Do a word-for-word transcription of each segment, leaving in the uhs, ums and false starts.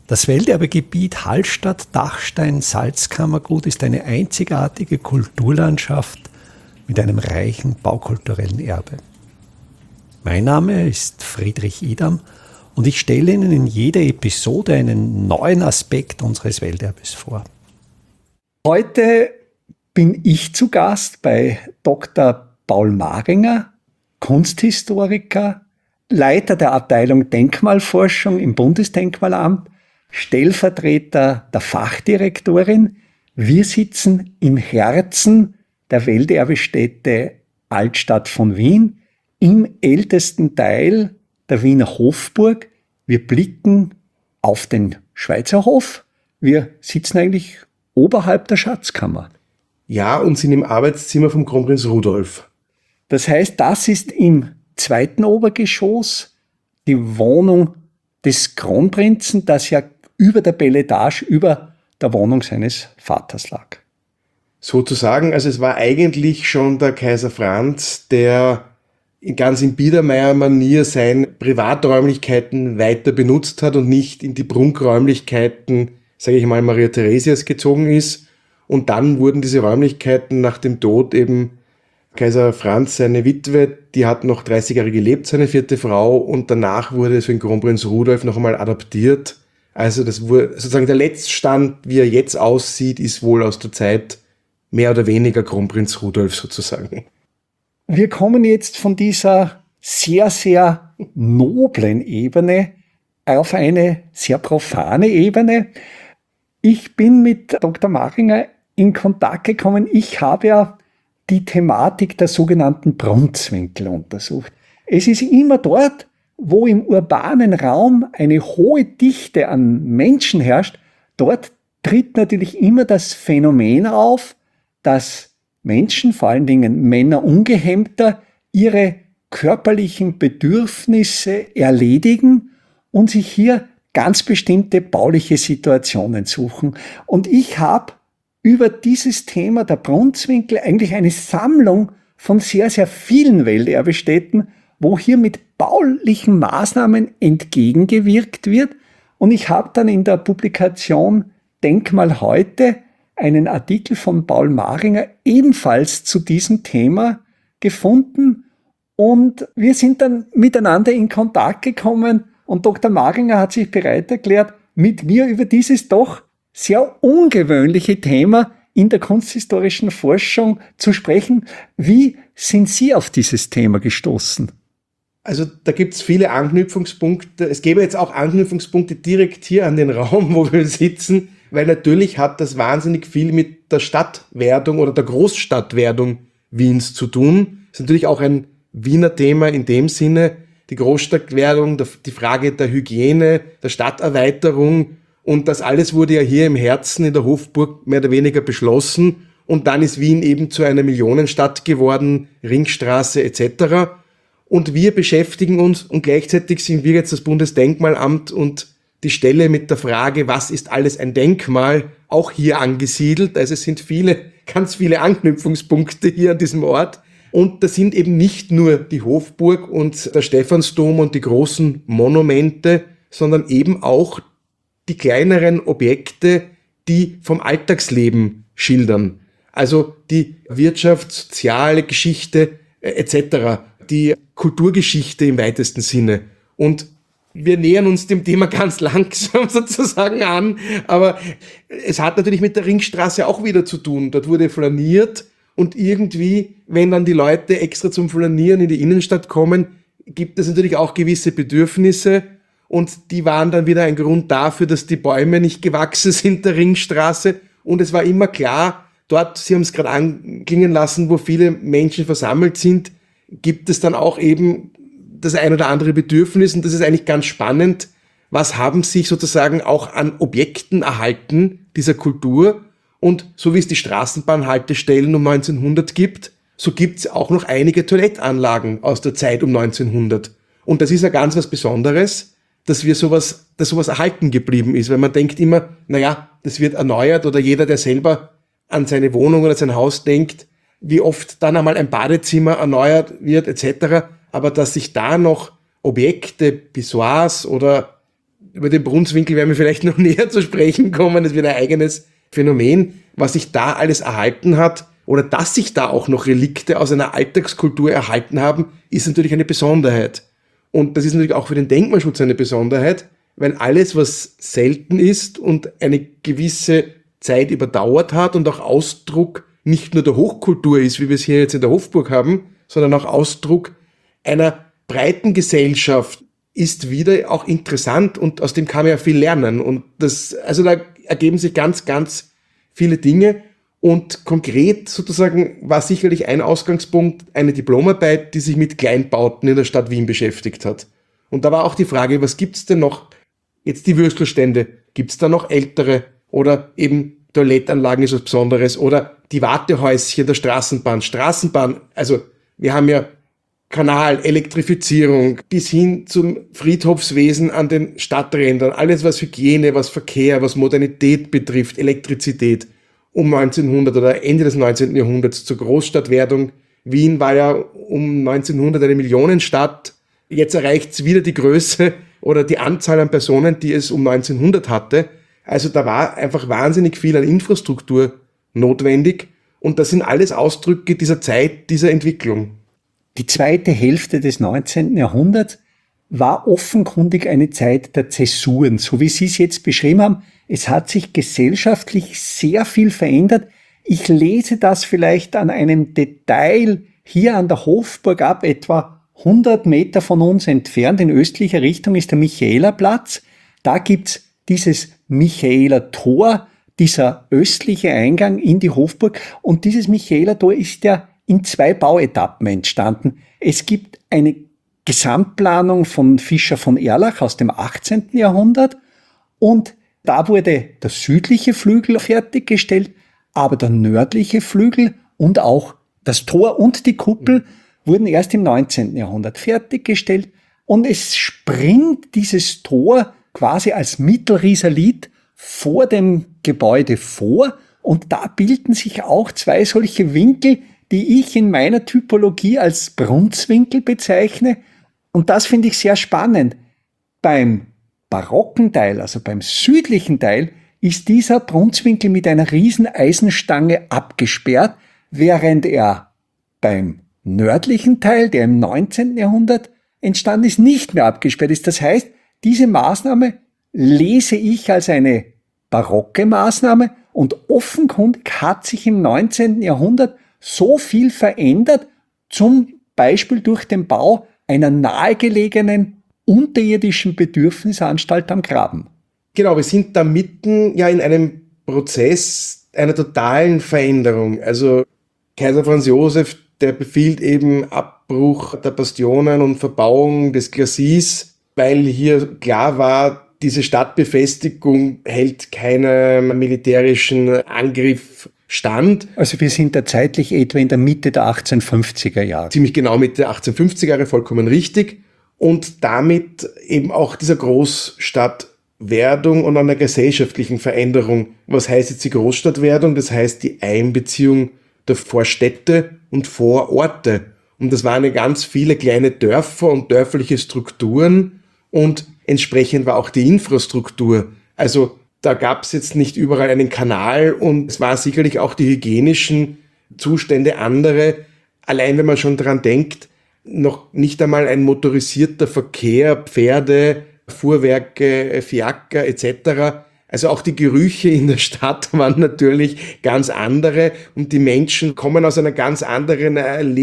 Das Welterbegebiet Hallstatt-Dachstein-Salzkammergut ist eine einzigartige Kulturlandschaft mit einem reichen baukulturellen Erbe. Mein Name ist Friedrich Idam und ich stelle Ihnen in jeder Episode einen neuen Aspekt unseres Welterbes vor. Heute bin ich zu Gast bei Doktor Paul Maringer, Kunsthistoriker, Leiter der Abteilung Denkmalforschung im Bundesdenkmalamt, Stellvertreter der Fachdirektorin. Wir sitzen im Herzen der Welterbestätte Altstadt von Wien, im ältesten Teil der Wiener Hofburg. Wir blicken auf den Schweizer Hof. Wir sitzen eigentlich oberhalb der Schatzkammer. Ja, und sind im Arbeitszimmer vom Kronprinz Rudolf. Das heißt, das ist im zweiten Obergeschoss die Wohnung des Kronprinzen, das ja über der Beletage, über der Wohnung seines Vaters lag. Sozusagen, also es war eigentlich schon der Kaiser Franz, der ganz in Biedermeier-Manier seine Privaträumlichkeiten weiter benutzt hat und nicht in die Prunkräumlichkeiten, sage ich mal, Maria Theresias gezogen ist. Und dann wurden diese Räumlichkeiten nach dem Tod eben Kaiser Franz, seine Witwe, die hat noch dreißig Jahre gelebt, seine vierte Frau, und danach wurde es für den Kronprinz Rudolf noch einmal adaptiert. Also das wurde, sozusagen der Letztstand, wie er jetzt aussieht, ist wohl aus der Zeit mehr oder weniger Kronprinz Rudolf sozusagen. Wir kommen jetzt von dieser sehr, sehr noblen Ebene auf eine sehr profane Ebene. Ich bin mit Doktor Maringer in Kontakt gekommen. Ich habe ja die Thematik der sogenannten Brunzwinkel untersucht. Es ist immer dort, wo im urbanen Raum eine hohe Dichte an Menschen herrscht, dort tritt natürlich immer das Phänomen auf, dass Menschen, vor allen Dingen Männer ungehemmter, ihre körperlichen Bedürfnisse erledigen und sich hier ganz bestimmte bauliche Situationen suchen. Und ich habe über dieses Thema der Brunzwinkel eigentlich eine Sammlung von sehr, sehr vielen Welterbestätten, wo hier mit baulichen Maßnahmen entgegengewirkt wird. Und ich habe dann in der Publikation Denkmal heute einen Artikel von Paul Maringer ebenfalls zu diesem Thema gefunden. Und wir sind dann miteinander in Kontakt gekommen und Doktor Maringer hat sich bereit erklärt, mit mir über dieses doch sehr ungewöhnliche Thema in der kunsthistorischen Forschung zu sprechen. Wie sind Sie auf dieses Thema gestoßen? Also da gibt's viele Anknüpfungspunkte. Es gäbe jetzt auch Anknüpfungspunkte direkt hier an den Raum, wo wir sitzen, weil natürlich hat das wahnsinnig viel mit der Stadtwerdung oder der Großstadtwerdung Wiens zu tun. Das ist natürlich auch ein Wiener Thema in dem Sinne, die Großstadtwerdung, die Frage der Hygiene, der Stadterweiterung, und das alles wurde ja hier im Herzen in der Hofburg mehr oder weniger beschlossen, und dann ist Wien eben zu einer Millionenstadt geworden, Ringstraße et cetera. Und wir beschäftigen uns, und gleichzeitig sind wir jetzt das Bundesdenkmalamt und die Stelle mit der Frage, was ist alles ein Denkmal, auch hier angesiedelt. Also es sind viele, ganz viele Anknüpfungspunkte hier an diesem Ort. Und das sind eben nicht nur die Hofburg und der Stephansdom und die großen Monumente, sondern eben auch die kleineren Objekte, die vom Alltagsleben schildern. Also die Wirtschaft, soziale Geschichte et cetera, die Kulturgeschichte im weitesten Sinne. Und wir nähern uns dem Thema ganz langsam sozusagen an, aber es hat natürlich mit der Ringstraße auch wieder zu tun. Dort wurde flaniert, und irgendwie, wenn dann die Leute extra zum Flanieren in die Innenstadt kommen, gibt es natürlich auch gewisse Bedürfnisse, und die waren dann wieder ein Grund dafür, dass die Bäume nicht gewachsen sind der Ringstraße. Und es war immer klar, dort, Sie haben es gerade anklingen lassen, wo viele Menschen versammelt sind, gibt es dann auch eben das ein oder andere Bedürfnis, und das ist eigentlich ganz spannend. Was haben sich sozusagen auch an Objekten erhalten dieser Kultur? Und so wie es die Straßenbahnhaltestellen um neunzehnhundert gibt, so gibt es auch noch einige Toilettanlagen aus der Zeit um neunzehnhundert. Und das ist ja ganz was Besonderes, dass wir sowas, dass sowas erhalten geblieben ist, weil man denkt immer, naja, das wird erneuert, oder jeder, der selber an seine Wohnung oder sein Haus denkt, wie oft dann einmal ein Badezimmer erneuert wird et cetera. Aber dass sich da noch Objekte, Pissoirs oder Über den Brunswinkel werden wir vielleicht noch näher zu sprechen kommen. Das wird ein eigenes Phänomen, was sich da alles erhalten hat oder dass sich da auch noch Relikte aus einer Alltagskultur erhalten haben, ist natürlich eine Besonderheit. Und das ist natürlich auch für den Denkmalschutz eine Besonderheit, weil alles, was selten ist und eine gewisse Zeit überdauert hat und auch Ausdruck nicht nur der Hochkultur ist, wie wir es hier jetzt in der Hofburg haben, sondern auch Ausdruck einer breiten Gesellschaft, ist wieder auch interessant und aus dem kann man ja viel lernen. Und das, also da ergeben sich ganz, ganz viele Dinge. Und konkret sozusagen war sicherlich ein Ausgangspunkt eine Diplomarbeit, die sich mit Kleinbauten in der Stadt Wien beschäftigt hat. Und da war auch die Frage, was gibt's denn noch? Jetzt die Würstelstände, gibt's da noch ältere? Oder eben Toilettanlagen ist was Besonderes? Oder die Wartehäuschen der Straßenbahn. Straßenbahn, also wir haben ja Kanal, Elektrifizierung, bis hin zum Friedhofswesen an den Stadträndern, alles was Hygiene, was Verkehr, was Modernität betrifft, Elektrizität, um neunzehnhundert oder Ende des neunzehnten Jahrhunderts zur Großstadtwerdung. Wien war ja um neunzehnhundert eine Millionenstadt, jetzt erreicht es wieder die Größe oder die Anzahl an Personen, die es um neunzehnhundert hatte. Also da war einfach wahnsinnig viel an Infrastruktur notwendig und das sind alles Ausdrücke dieser Zeit, dieser Entwicklung. Die zweite Hälfte des neunzehnten Jahrhunderts war offenkundig eine Zeit der Zäsuren, so wie Sie es jetzt beschrieben haben. Es hat sich gesellschaftlich sehr viel verändert. Ich lese das vielleicht an einem Detail hier an der Hofburg ab, etwa hundert Meter von uns entfernt in östlicher Richtung ist der Michaelerplatz. Da gibt's dieses Michaeler Tor, dieser östliche Eingang in die Hofburg. Und dieses Michaeler Tor ist ja in zwei Bauetappen entstanden. Es gibt eine Gesamtplanung von Fischer von Erlach aus dem achtzehnten Jahrhundert und da wurde der südliche Flügel fertiggestellt, aber der nördliche Flügel und auch das Tor und die Kuppel wurden erst im neunzehnten Jahrhundert fertiggestellt und es springt dieses Tor quasi als Mittelrisalit vor dem Gebäude vor und da bilden sich auch zwei solche Winkel, die ich in meiner Typologie als Brunswinkel bezeichne. Und das finde ich sehr spannend. Beim barocken Teil, also beim südlichen Teil, ist dieser Brunswinkel mit einer riesen Eisenstange abgesperrt, während er beim nördlichen Teil, der im neunzehnten Jahrhundert entstanden ist, nicht mehr abgesperrt ist. Das heißt, diese Maßnahme lese ich als eine barocke Maßnahme und offenkundig hat sich im neunzehnten Jahrhundert so viel verändert, zum Beispiel durch den Bau einer nahegelegenen unterirdischen Bedürfnisanstalt am Graben. Genau, wir sind da mitten ja in einem Prozess einer totalen Veränderung. Also Kaiser Franz Josef, der befiehlt eben Abbruch der Bastionen und Verbauung des Glacis, weil hier klar war, diese Stadtbefestigung hält keinem militärischen Angriff stand. Also wir sind da zeitlich etwa in der Mitte der achtzehnhundertfünfziger Jahre. Ziemlich genau Mitte der achtzehnhundertfünfziger Jahre, vollkommen richtig. Und damit eben auch dieser Großstadtwerdung und einer gesellschaftlichen Veränderung. Was heißt jetzt die Großstadtwerdung? Das heißt die Einbeziehung der Vorstädte und Vororte. Und das waren ganz viele kleine Dörfer und dörfliche Strukturen und entsprechend war auch die Infrastruktur. Also da gab es jetzt nicht überall einen Kanal und es war sicherlich auch die hygienischen Zustände andere. Allein wenn man schon dran denkt, noch nicht einmal ein motorisierter Verkehr, Pferde, Fuhrwerke, Fiaker et cetera. Also auch die Gerüche in der Stadt waren natürlich ganz andere und die Menschen kommen aus einer ganz anderen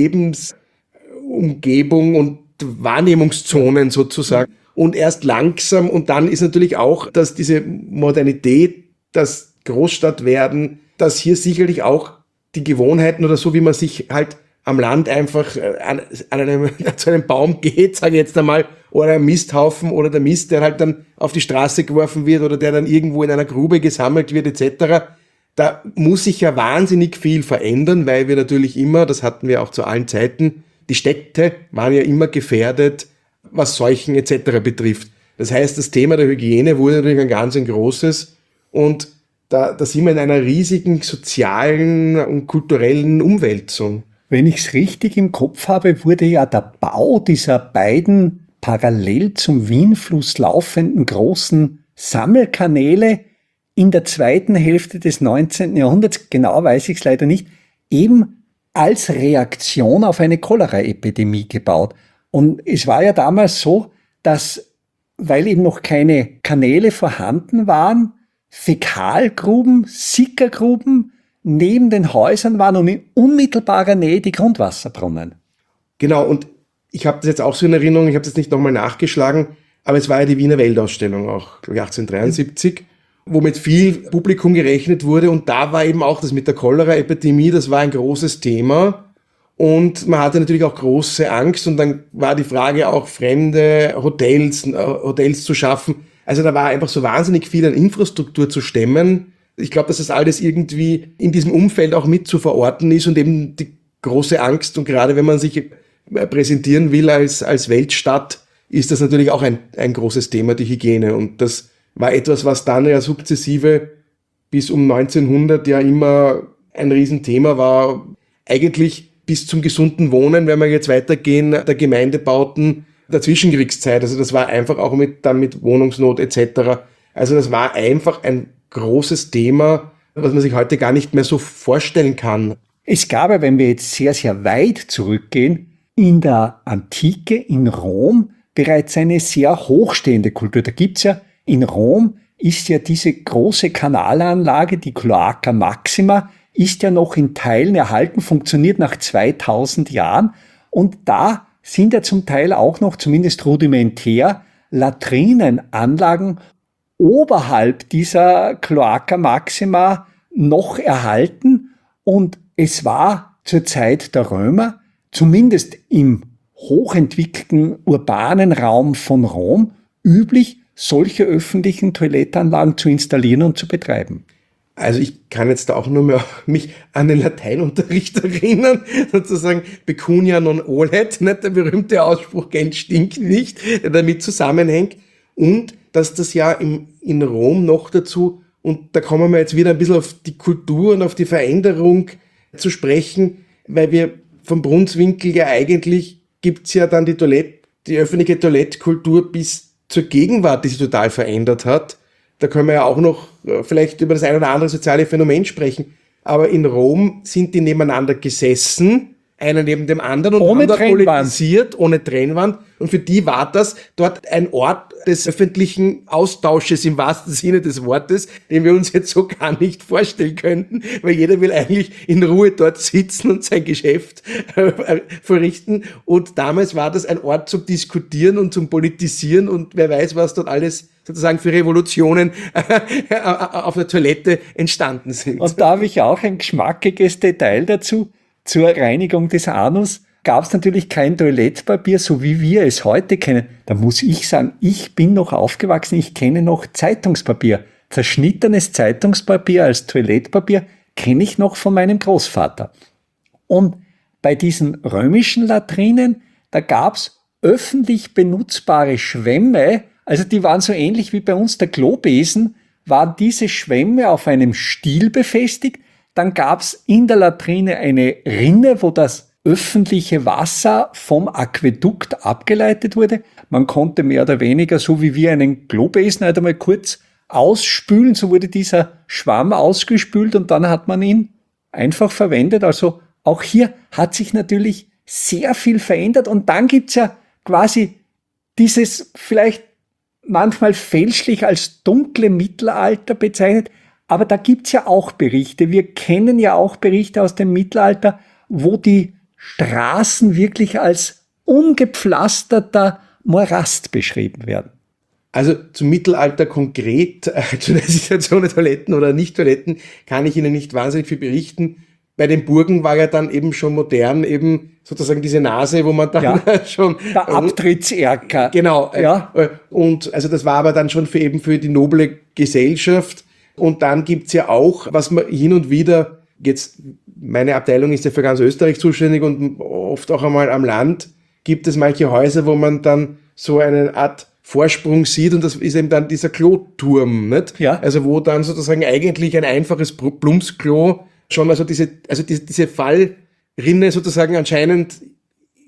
Lebensumgebung und Wahrnehmungszonen sozusagen. Und erst langsam, und dann ist natürlich auch, dass diese Modernität, das Großstadtwerden, dass hier sicherlich auch die Gewohnheiten oder so, wie man sich halt am Land einfach an, an einem, zu einem Baum geht, sage ich jetzt einmal, oder ein Misthaufen oder der Mist, der halt dann auf die Straße geworfen wird oder der dann irgendwo in einer Grube gesammelt wird et cetera. Da muss sich ja wahnsinnig viel verändern, weil wir natürlich immer, das hatten wir auch zu allen Zeiten, die Städte waren ja immer gefährdet, was Seuchen et cetera betrifft. Das heißt, das Thema der Hygiene wurde natürlich ein ganz ein großes und da, da sind wir in einer riesigen sozialen und kulturellen Umwälzung. Wenn ich es richtig im Kopf habe, wurde ja der Bau dieser beiden parallel zum Wienfluss laufenden großen Sammelkanäle in der zweiten Hälfte des neunzehnten Jahrhunderts, genau weiß ich es leider nicht, eben als Reaktion auf eine Cholera-Epidemie gebaut. Und es war ja damals so, dass, weil eben noch keine Kanäle vorhanden waren, Fäkalgruben, Sickergruben neben den Häusern waren und in unmittelbarer Nähe die Grundwasserbrunnen. Genau, und ich habe das jetzt auch so in Erinnerung, ich habe das nicht nochmal nachgeschlagen, aber es war ja die Wiener Weltausstellung auch, glaube ich, achtzehnhundertdreiundsiebzig, wo mit viel Publikum gerechnet wurde, und da war eben auch das mit der Cholera-Epidemie, das war ein großes Thema. Und man hatte natürlich auch große Angst, und dann war die Frage auch, fremde Hotels, äh, Hotels zu schaffen. Also da war einfach so wahnsinnig viel an Infrastruktur zu stemmen. Ich glaube, dass das alles irgendwie in diesem Umfeld auch mit zu verorten ist, und eben die große Angst, und gerade wenn man sich präsentieren will als, als Weltstadt, ist das natürlich auch ein, ein großes Thema, die Hygiene. Und das war etwas, was dann ja sukzessive bis um neunzehnhundert ja immer ein Riesenthema war. Eigentlich bis zum gesunden Wohnen, wenn wir jetzt weitergehen, der Gemeindebauten der Zwischenkriegszeit. Also das war einfach auch mit, dann mit Wohnungsnot et cetera. Also das war einfach ein großes Thema, was man sich heute gar nicht mehr so vorstellen kann. Es gab ja, wenn wir jetzt sehr, sehr weit zurückgehen, in der Antike in Rom bereits eine sehr hochstehende Kultur. Da gibt's ja, in Rom ist ja diese große Kanalanlage, die Cloaca Maxima, ist ja noch in Teilen erhalten, funktioniert nach zweitausend Jahren, und da sind ja zum Teil auch noch, zumindest rudimentär, Latrinenanlagen oberhalb dieser Cloaca Maxima noch erhalten, und es war zur Zeit der Römer, zumindest im hochentwickelten urbanen Raum von Rom, üblich, solche öffentlichen Toilettenanlagen zu installieren und zu betreiben. Also ich kann jetzt da auch nur mehr mich an den Lateinunterricht erinnern, sozusagen pecunia non olet, nicht der berühmte Ausspruch, Geld stinkt nicht, der damit zusammenhängt, und dass das ja im, in Rom noch dazu, und da kommen wir jetzt wieder ein bisschen auf die Kultur und auf die Veränderung zu sprechen, weil wir vom Brunswinkel ja eigentlich gibt's ja dann die Toilette, die öffentliche Toilettkultur bis zur Gegenwart, die sich total verändert hat. Da können wir ja auch noch vielleicht über das ein oder andere soziale Phänomen sprechen. Aber in Rom sind die nebeneinander gesessen, einer neben dem anderen, und ohne haben dort Trennwand. politisiert, ohne Trennwand. Und für die war das dort ein Ort des öffentlichen Austausches im wahrsten Sinne des Wortes, den wir uns jetzt so gar nicht vorstellen könnten, weil jeder will eigentlich in Ruhe dort sitzen und sein Geschäft äh, verrichten. Und damals war das ein Ort zum Diskutieren und zum Politisieren, und wer weiß, was dort alles sozusagen für Revolutionen äh, auf der Toilette entstanden sind. Und da habe ich auch ein geschmackiges Detail dazu. Zur Reinigung des Anus gab es natürlich kein Toilettpapier, so wie wir es heute kennen. Da muss ich sagen, ich bin noch aufgewachsen, ich kenne noch Zeitungspapier. Zerschnittenes Zeitungspapier als Toilettpapier kenne ich noch von meinem Großvater. Und bei diesen römischen Latrinen, da gab es öffentlich benutzbare Schwämme, also die waren so ähnlich wie bei uns der Klobesen, waren diese Schwämme auf einem Stiel befestigt. Dann gab's in der Latrine eine Rinne, wo das öffentliche Wasser vom Aquädukt abgeleitet wurde. Man konnte mehr oder weniger, so wie wir einen Klobesen halt einmal kurz ausspülen, so wurde dieser Schwamm ausgespült, und dann hat man ihn einfach verwendet. Also auch hier hat sich natürlich sehr viel verändert, und dann gibt's ja quasi dieses vielleicht manchmal fälschlich als dunkle Mittelalter bezeichnet, aber da gibt's ja auch Berichte. Wir kennen ja auch Berichte aus dem Mittelalter, wo die Straßen wirklich als ungepflasterter Morast beschrieben werden. Also zum Mittelalter konkret, äh, zu der Situation der Toiletten oder Nicht-Toiletten, kann ich Ihnen nicht wahnsinnig viel berichten. Bei den Burgen war ja dann eben schon modern eben sozusagen diese Nase, wo man dann ja, schon... Der Abtrittserker. Genau. Ja. Äh, und also das war aber dann schon für eben für die noble Gesellschaft. Und dann gibt's ja auch, was man hin und wieder, jetzt meine Abteilung ist ja für ganz Österreich zuständig und oft auch einmal am Land, gibt es manche Häuser, wo man dann so eine Art Vorsprung sieht, und das ist eben dann dieser Kloturm, nicht? Ja. Also wo dann sozusagen eigentlich ein einfaches Plumpsklo schon, also diese, also diese, diese Fallrinne sozusagen anscheinend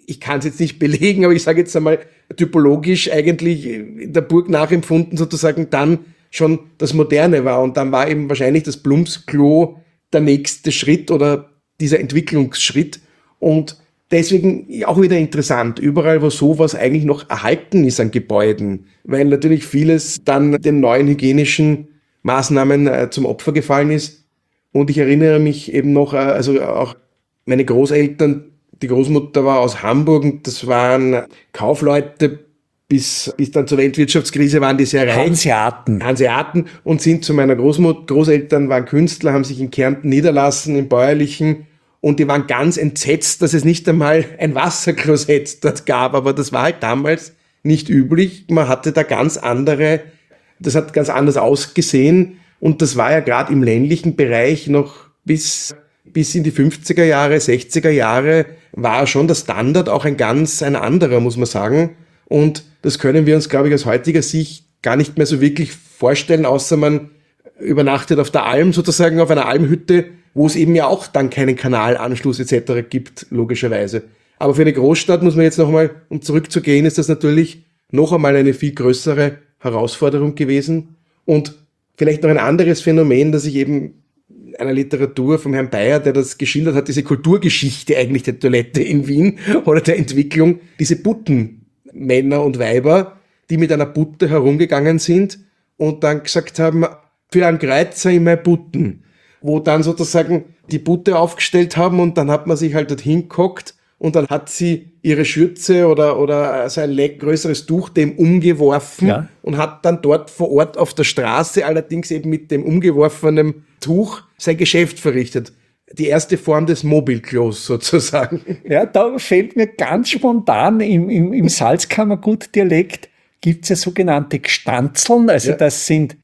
ich kann es jetzt nicht belegen, aber ich sage jetzt einmal typologisch eigentlich in der Burg nachempfunden sozusagen dann schon das Moderne war. Und dann war eben wahrscheinlich das Plumpsklo der nächste Schritt oder dieser Entwicklungsschritt. Und deswegen auch wieder interessant, überall, wo sowas eigentlich noch erhalten ist an Gebäuden, weil natürlich vieles dann den neuen hygienischen Maßnahmen äh, zum Opfer gefallen ist. Und ich erinnere mich eben noch, äh, also auch meine Großeltern, die Großmutter war aus Hamburg und das waren Kaufleute, bis, bis dann zur Weltwirtschaftskrise waren die sehr reich. Hanseaten. Hanseaten und sind zu meiner Großmutter, Großeltern waren Künstler, haben sich in Kärnten niederlassen, im Bäuerlichen, und die waren ganz entsetzt, dass es nicht einmal ein Wasserklosett dort gab, aber das war halt damals nicht üblich. Man hatte da ganz andere, das hat ganz anders ausgesehen und das war ja gerade im ländlichen Bereich noch bis, bis in die fünfziger Jahre, sechziger Jahre war schon der Standard auch ein ganz, ein anderer, muss man sagen. Und das können wir uns, glaube ich, aus heutiger Sicht gar nicht mehr so wirklich vorstellen, außer man übernachtet auf der Alm, sozusagen auf einer Almhütte, wo es eben ja auch dann keinen Kanalanschluss et cetera gibt, logischerweise. Aber für eine Großstadt muss man jetzt nochmal, um zurückzugehen, ist das natürlich noch einmal eine viel größere Herausforderung gewesen. Und vielleicht noch ein anderes Phänomen, das ich eben einer Literatur vom Herrn Bayer, der das geschildert hat, diese Kulturgeschichte eigentlich der Toilette in Wien oder der Entwicklung, diese Buttenmänner und Weiber, die mit einer Butte herumgegangen sind und dann gesagt haben, für einen Kreuzer in mein Butten, wo dann sozusagen die Butte aufgestellt haben und dann hat man sich halt dorthin gehockt und dann hat sie ihre Schürze oder, oder so ein größeres Tuch dem umgeworfen, ja, und hat dann dort vor Ort auf der Straße allerdings eben mit dem umgeworfenen Tuch sein Geschäft verrichtet. Die erste Form des Mobilklos sozusagen. Ja, da fällt mir ganz spontan im, im, im Salzkammergut-Dialekt gibt es ja sogenannte Gstanzeln, also ja, das sind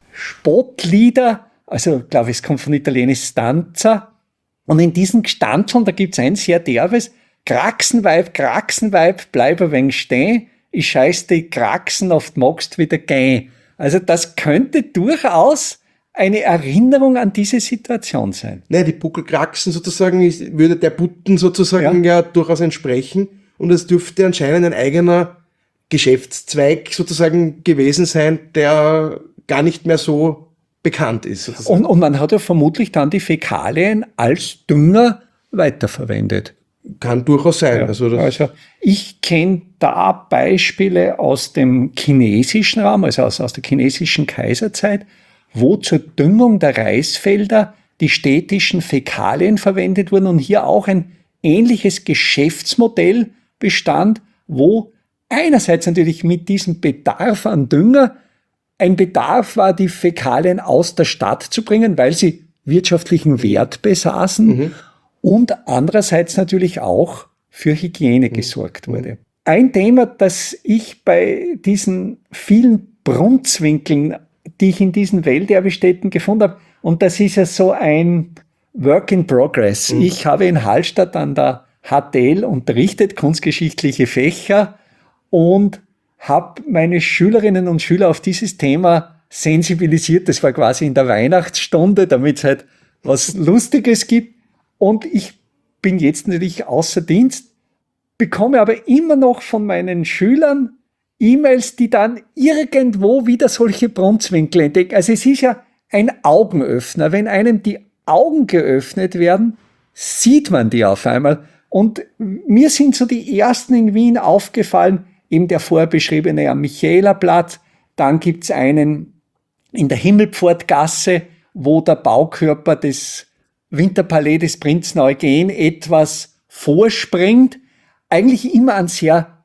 Spottlieder, also glaube ich, es kommt von italienisch Stanza. Und in diesen Gstanzeln, da gibt's ein sehr derbes, Kraxenweib, Kraxenweib, bleib ein wenig stehen, ich scheiß die Kraxen oft magst wieder gehen. Also das könnte durchaus eine Erinnerung an diese Situation sein. Naja, die Buckelkraxen sozusagen ist, würde der Butten sozusagen ja. ja durchaus entsprechen. Und es dürfte anscheinend ein eigener Geschäftszweig sozusagen gewesen sein, der gar nicht mehr so bekannt ist. Und, und man hat ja vermutlich dann die Fäkalien als Dünger weiterverwendet. Kann durchaus sein. Ja, also, das also ich kenne da Beispiele aus dem chinesischen Raum, also aus, aus der chinesischen Kaiserzeit, wo zur Düngung der Reisfelder die städtischen Fäkalien verwendet wurden und hier auch ein ähnliches Geschäftsmodell bestand, wo einerseits natürlich mit diesem Bedarf an Dünger ein Bedarf war, die Fäkalien aus der Stadt zu bringen, weil sie wirtschaftlichen Wert besaßen, mhm, und andererseits natürlich auch für Hygiene mhm. gesorgt wurde. Ein Thema, das ich bei diesen vielen Brunzwinkeln, die ich in diesen Welterbestätten gefunden habe, und das ist ja so ein Work in Progress. Mhm. Ich habe in Hallstatt an der H T L unterrichtet, kunstgeschichtliche Fächer, und habe meine Schülerinnen und Schüler auf dieses Thema sensibilisiert. Das war quasi in der Weihnachtsstunde, damit es halt was Lustiges gibt. Und ich bin jetzt natürlich außer Dienst, bekomme aber immer noch von meinen Schülern E-Mails, die dann irgendwo wieder solche Brunzwinkel entdecken. Also es ist ja ein Augenöffner. Wenn einem die Augen geöffnet werden, sieht man die auf einmal. Und mir sind so die ersten in Wien aufgefallen, eben der vorher beschriebene am Michaelerplatz. Dann gibt's einen in der Himmelpfortgasse, wo der Baukörper des Winterpalais des Prinzen Eugen etwas vorspringt. Eigentlich immer an sehr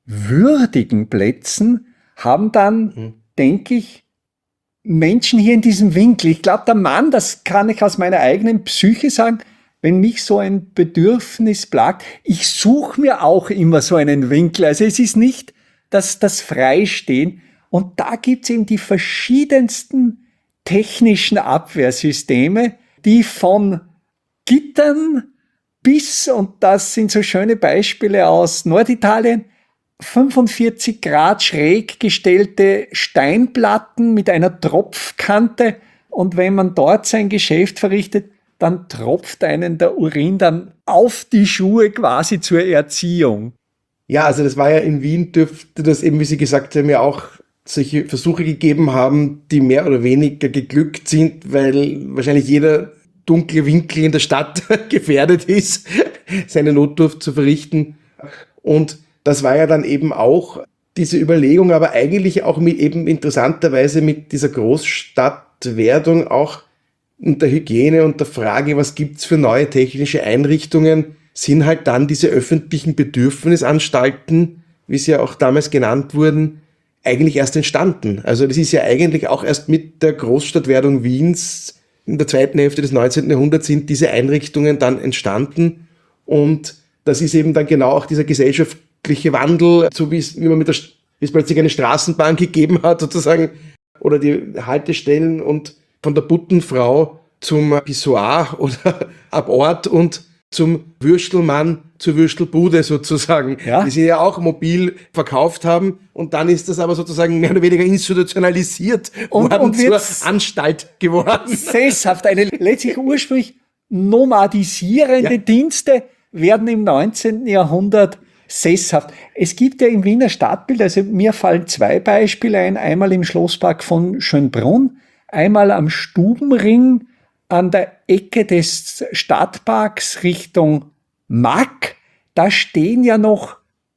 würdigen Plätzen haben dann, mhm. denke ich, Menschen hier in diesem Winkel. Ich glaube, der Mann, das kann ich aus meiner eigenen Psyche sagen, wenn mich so ein Bedürfnis plagt, ich suche mir auch immer so einen Winkel. Also es ist nicht das, das Freistehen. Und da gibt's eben die verschiedensten technischen Abwehrsysteme, die von Gittern bis, und das sind so schöne Beispiele aus Norditalien, fünfundvierzig Grad schräg gestellte Steinplatten mit einer Tropfkante. Und wenn man dort sein Geschäft verrichtet, dann tropft einen der Urin dann auf die Schuhe quasi zur Erziehung. Ja, also das war ja in Wien, dürfte das eben, wie Sie gesagt haben, ja auch solche Versuche gegeben haben, die mehr oder weniger geglückt sind, weil wahrscheinlich jeder dunkle Winkel in der Stadt gefährdet ist, seine Notdurft zu verrichten. Und das war ja dann eben auch diese Überlegung, aber eigentlich auch mit eben interessanterweise mit dieser Großstadtwerdung auch und der Hygiene und der Frage, was gibt's für neue technische Einrichtungen, sind halt dann diese öffentlichen Bedürfnisanstalten, wie sie ja auch damals genannt wurden, eigentlich erst entstanden. Also das ist ja eigentlich auch erst mit der Großstadtwerdung Wiens in der zweiten Hälfte des neunzehnten Jahrhunderts sind diese Einrichtungen dann entstanden. Und das ist eben dann genau auch dieser gesellschaftliche Wandel, so wie es, wie man mit der, wie es plötzlich eine Straßenbahn gegeben hat, sozusagen, oder die Haltestellen und von der Buttenfrau zum Pissoir oder ab Ort und zum Würstelmann zur Würstelbude sozusagen, ja, die sie ja auch mobil verkauft haben. Und dann ist das aber sozusagen mehr oder weniger institutionalisiert und, worden, und zur Anstalt geworden. Sesshaft, eine letztlich ursprünglich nomadisierende Ja. Dienste werden im neunzehnten Jahrhundert sesshaft. Es gibt ja im Wiener Stadtbild, also mir fallen zwei Beispiele ein, einmal im Schlosspark von Schönbrunn, einmal am Stubenring an der Ecke des Stadtparks Richtung Mack. Da stehen ja noch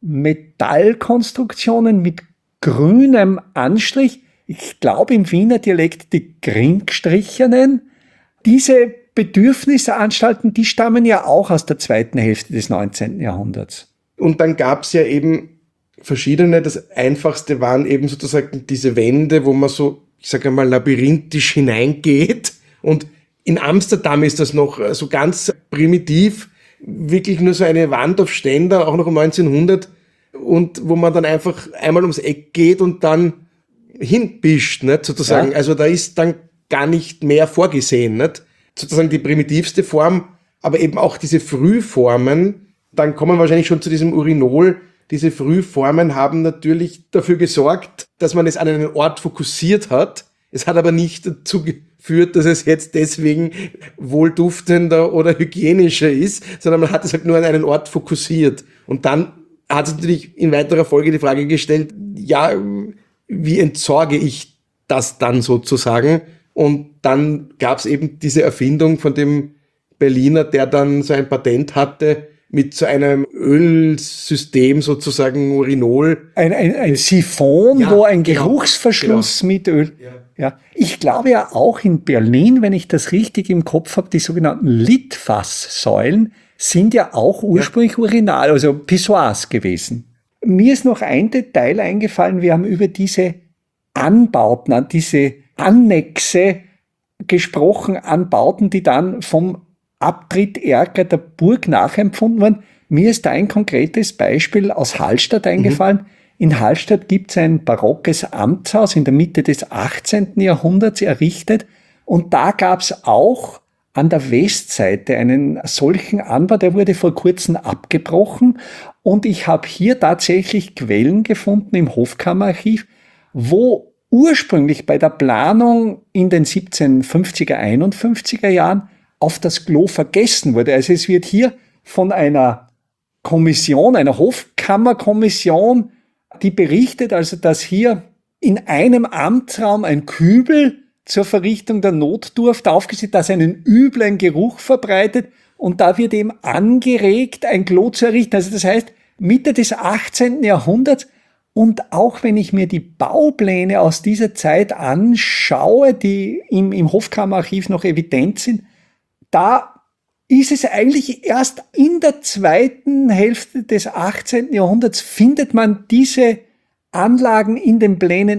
Metallkonstruktionen mit grünem Anstrich. Ich glaube im Wiener Dialekt die Grinkstrichenen. Diese Bedürfnisanstalten, die stammen ja auch aus der zweiten Hälfte des neunzehnten Jahrhunderts. Und dann gab's ja eben verschiedene. Das einfachste waren eben sozusagen diese Wände, wo man so, ich sage mal, labyrinthisch hineingeht. Und in Amsterdam ist das noch so ganz primitiv, wirklich nur so eine Wand auf Ständer, auch noch um neunzehnhundert, und wo man dann einfach einmal ums Eck geht und dann hinpischt, nicht, sozusagen. Ja. Also da ist dann gar nicht mehr vorgesehen, nicht? Sozusagen die primitivste Form, aber eben auch diese Frühformen, dann kommen wir wahrscheinlich schon zu diesem Urinol. Diese Frühformen haben natürlich dafür gesorgt, dass man es an einen Ort fokussiert hat. Es hat aber nicht dazu geführt, dass es jetzt deswegen wohlduftender oder hygienischer ist, sondern man hat es halt nur an einen Ort fokussiert. Und dann hat sich natürlich in weiterer Folge die Frage gestellt, ja, wie entsorge ich das dann sozusagen? Und dann gab es eben diese Erfindung von dem Berliner, der dann so ein Patent hatte, mit so einem Ölsystem sozusagen, Urinol. Ein, ein, ein Siphon, Ja, wo ein genau, Geruchsverschluss genau. mit Öl. Ja. Ja. Ich glaube ja auch in Berlin, wenn ich das richtig im Kopf habe, die sogenannten Litfaßsäulen sind ja auch ursprünglich ja. Urinal, also Pissoirs gewesen. Mir ist noch ein Detail eingefallen, wir haben über diese Anbauten, diese Annexe gesprochen, Anbauten, die dann vom Abtritt Erker der Burg nachempfunden worden. Mir ist da ein konkretes Beispiel aus Hallstatt eingefallen. Mhm. In Hallstatt gibt es ein barockes Amtshaus in der Mitte des achtzehnten Jahrhunderts errichtet. Und da gab es auch an der Westseite einen solchen Anbau, der wurde vor kurzem abgebrochen. Und ich habe hier tatsächlich Quellen gefunden im Hofkammerarchiv, wo ursprünglich bei der Planung in den siebzehnhundertfünfziger, einundfünfziger Jahren auf das Klo vergessen wurde. Also es wird hier von einer Kommission, einer Hofkammerkommission, die berichtet also, dass hier in einem Amtsraum ein Kübel zur Verrichtung der Notdurft aufgesetzt, das einen üblen Geruch verbreitet, und da wird eben angeregt, ein Klo zu errichten. Also das heißt, Mitte des achtzehnten Jahrhunderts. Und auch wenn ich mir die Baupläne aus dieser Zeit anschaue, die im, im Hofkammerarchiv noch evident sind, da ist es eigentlich erst in der zweiten Hälfte des achtzehnten Jahrhunderts findet man diese Anlagen in den Plänen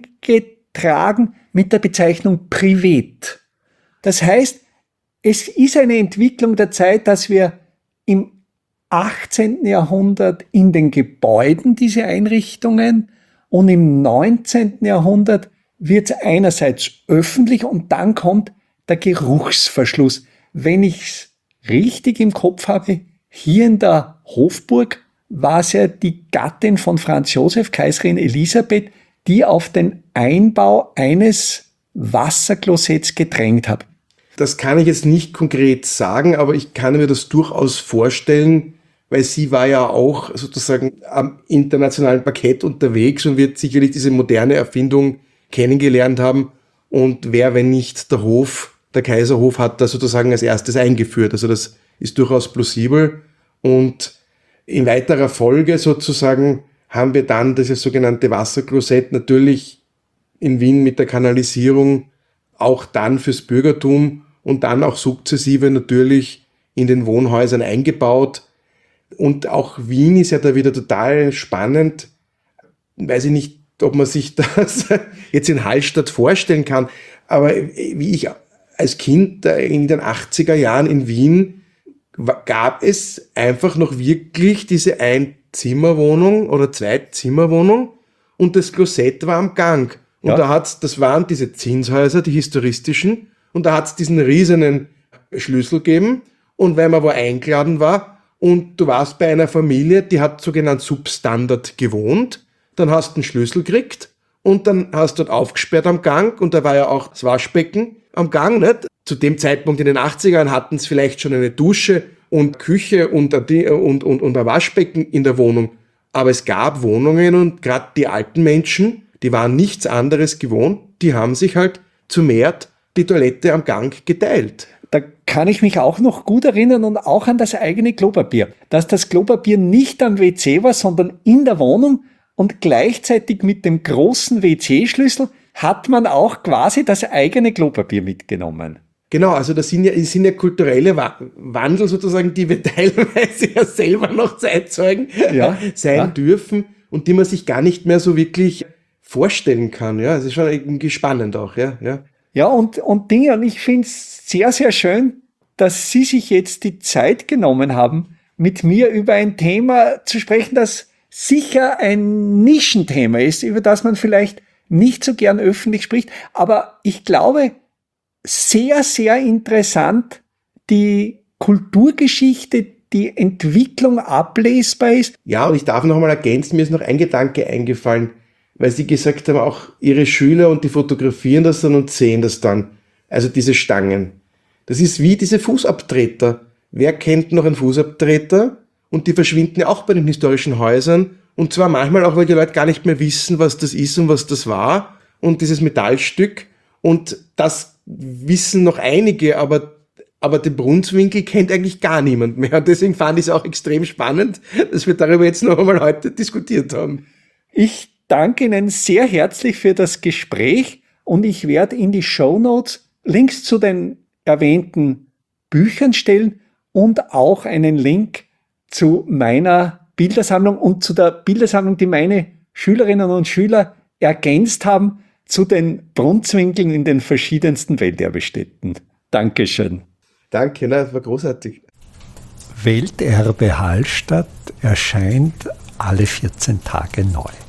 eingetragen mit der Bezeichnung Privat. Das heißt, es ist eine Entwicklung der Zeit, dass wir im achtzehnten Jahrhundert in den Gebäuden diese Einrichtungen und im neunzehnten Jahrhundert wird es einerseits öffentlich und dann kommt der Geruchsverschluss. Wenn ich es richtig im Kopf habe, hier in der Hofburg war es ja die Gattin von Franz Josef, Kaiserin Elisabeth, die auf den Einbau eines Wasserklosetts gedrängt hat. Das kann ich jetzt nicht konkret sagen, aber ich kann mir das durchaus vorstellen, weil sie war ja auch sozusagen am internationalen Parkett unterwegs und wird sicherlich diese moderne Erfindung kennengelernt haben. Und wer, wenn nicht der Hof, der Kaiserhof, hat das sozusagen als erstes eingeführt. Also das ist durchaus plausibel. Und in weiterer Folge sozusagen haben wir dann das sogenannte Wasserklosett natürlich in Wien mit der Kanalisierung auch dann fürs Bürgertum und dann auch sukzessive natürlich in den Wohnhäusern eingebaut. Und auch Wien ist ja da wieder total spannend. Weiß ich nicht, ob man sich das jetzt in Hallstatt vorstellen kann, aber wie ich als Kind in den achtziger Jahren in Wien gab es einfach noch wirklich diese Einzimmerwohnung oder Zweizimmerwohnung und das Klosett war am Gang. Und ja. da hat's, das waren diese Zinshäuser, die historistischen, und da hat's diesen riesenen Schlüssel gegeben. Und wenn man wo eingeladen war und du warst bei einer Familie, die hat sogenannt Substandard gewohnt, dann hast du einen Schlüssel gekriegt und dann hast du dort aufgesperrt am Gang und da war ja auch das Waschbecken am Gang, nicht? Zu dem Zeitpunkt in den achtzigern hatten es vielleicht schon eine Dusche und Küche und, und, und, und ein Waschbecken in der Wohnung. Aber es gab Wohnungen und gerade die alten Menschen, die waren nichts anderes gewohnt, die haben sich halt zu mehrt die Toilette am Gang geteilt. Da kann ich mich auch noch gut erinnern und auch an das eigene Klopapier. Dass das Klopapier nicht am W C war, sondern in der Wohnung und gleichzeitig mit dem großen W C-Schlüssel hat man auch quasi das eigene Klopapier mitgenommen. Genau, also das sind ja, das sind ja kulturelle Wandel sozusagen, die wir teilweise ja selber noch Zeitzeugen ja, sein ja. dürfen und die man sich gar nicht mehr so wirklich vorstellen kann. Ja, es ist schon irgendwie spannend auch. Ja, ja. Ja, und, und Dinge, und ich finde es sehr, sehr schön, dass Sie sich jetzt die Zeit genommen haben, mit mir über ein Thema zu sprechen, das sicher ein Nischenthema ist, über das man vielleicht nicht so gern öffentlich spricht, aber ich glaube, sehr, sehr interessant, die Kulturgeschichte, die Entwicklung ablesbar ist. Ja, und ich darf noch mal ergänzen, mir ist noch ein Gedanke eingefallen, weil Sie gesagt haben, auch Ihre Schüler und die fotografieren das dann und sehen das dann. Also diese Stangen. Das ist wie diese Fußabtreter. Wer kennt noch einen Fußabtreter? Und die verschwinden ja auch bei den historischen Häusern. Und zwar manchmal auch, weil die Leute gar nicht mehr wissen, was das ist und was das war. Und dieses Metallstück. Und das wissen noch einige, aber, aber den Brunswinkel kennt eigentlich gar niemand mehr. Und deswegen fand ich es auch extrem spannend, dass wir darüber jetzt noch einmal heute diskutiert haben. Ich danke Ihnen sehr herzlich für das Gespräch und ich werde in die Shownotes Links zu den erwähnten Büchern stellen und auch einen Link zu meiner Bildersammlung und zu der Bildersammlung, die meine Schülerinnen und Schüler ergänzt haben, zu den Brunswinkeln in den verschiedensten Welterbestätten. Dankeschön. Danke, das war großartig. Welterbe Hallstatt erscheint alle vierzehn Tage neu.